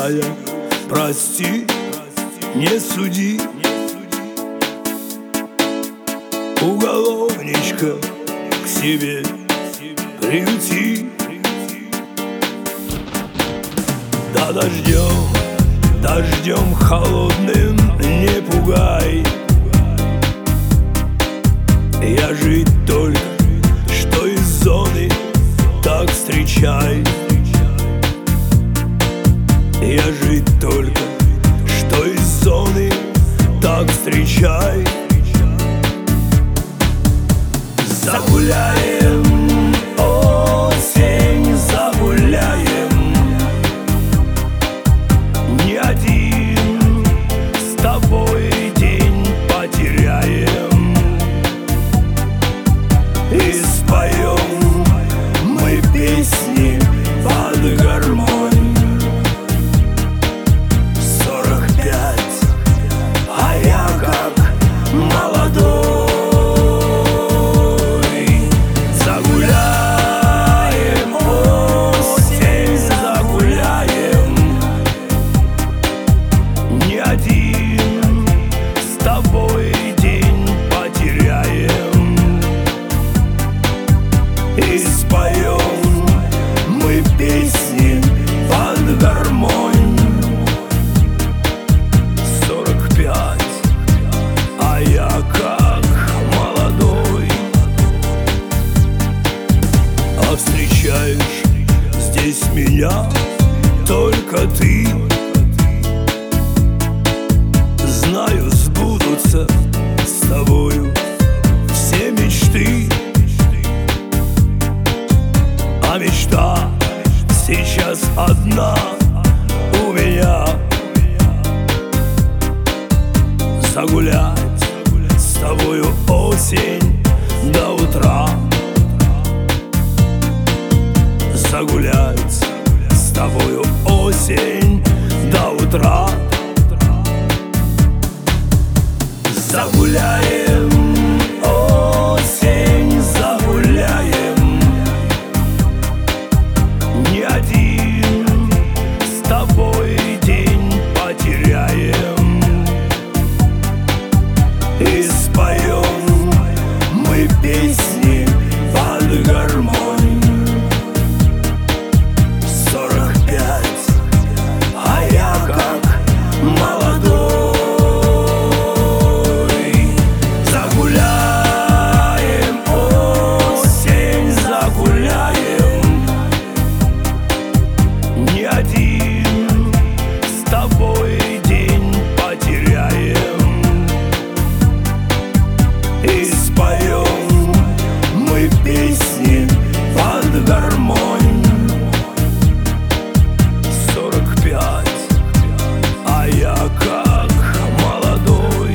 грустная, прости, не суди. Уголовничка к себе приюти. Да дождем холодным не пугай. Я жить только что из зоны, так встречай. Я жить только что из зоны, так встречай. Загуляем, осень, загуляем. Не один с тобой день потеряем. И споем мы песни под гармонь. 45, а я как молодой. С тобой день потеряем. И споем мы песни под гармонь. 45, а я как молодой. А встречаешь здесь меня только ты. Знаю, сбудутся с тобою все мечты. А мечта сейчас одна у меня: загулять с тобою осень до утра. Загулять с тобою осень до утра. Загуляем, осень, загуляем. Не один с тобой день потеряем. И споем мы песни под гармонь. 45, а я как молодой. С тобой день потеряем. И споем мы песни под гармонь. 45, а я как молодой.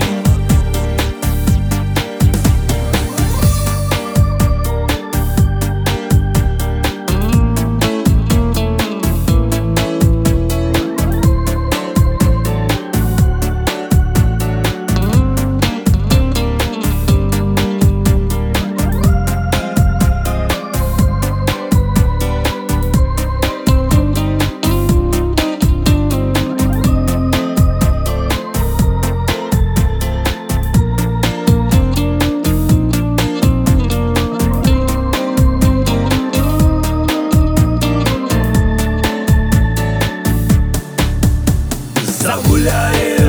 Загуляем.